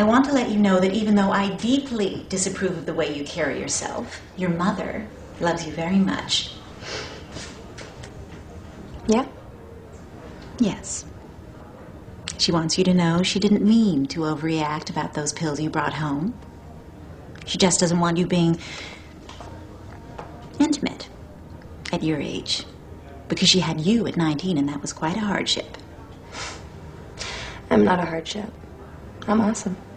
I want to let you know that even though I deeply disapprove of the way you carry yourself, your mother loves you very much. Yeah? Yes. She wants you to know she didn't mean to overreact about those pills you brought home. She just doesn't want you being intimate at your age. Because she had you at 19 and that was quite a hardship. I'm not a hardship. I'm awesome.